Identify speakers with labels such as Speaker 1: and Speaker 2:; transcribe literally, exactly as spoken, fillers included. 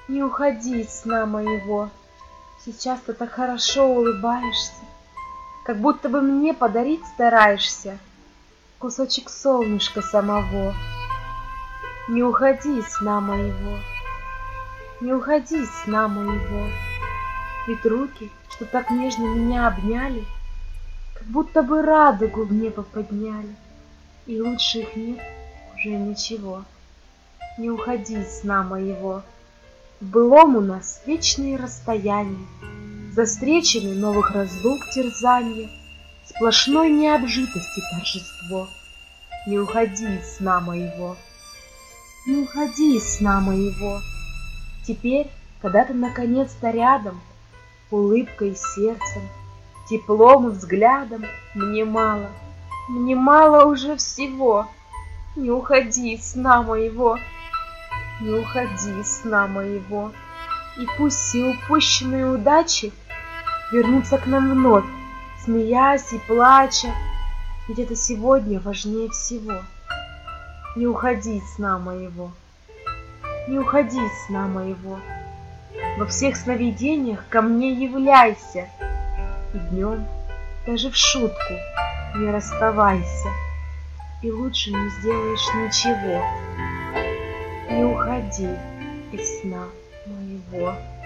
Speaker 1: Не уходи из сна моего. Сейчас ты так хорошо улыбаешься, как будто бы мне подарить стараешься кусочек солнышка самого. Не уходи из сна моего, не уходи из сна моего. Ведь руки, что так нежно меня обняли, как будто бы радугу в небо подняли, и лучше их нет уже ничего. Не уходи из сна моего. В былом у нас вечные расстояния, за встречами новых разлук терзанье, сплошной необжитости торжество. Не уходи из сна моего, не уходи из сна моего. Теперь, когда ты наконец-то рядом, улыбкой и сердцем, теплом и взглядом, мне мало, мне мало уже всего. Не уходи из сна моего, не уходи из сна моего. И пусть все упущенные удачи вернутся к нам вновь, смеясь и плача, ведь это сегодня важнее всего. Не уходи из сна моего, не уходи из сна моего. Во всех сновидениях ко мне являйся, и днем даже в шутку не расставайся, и лучше не сделаешь ничего. Не уходи из сна моего.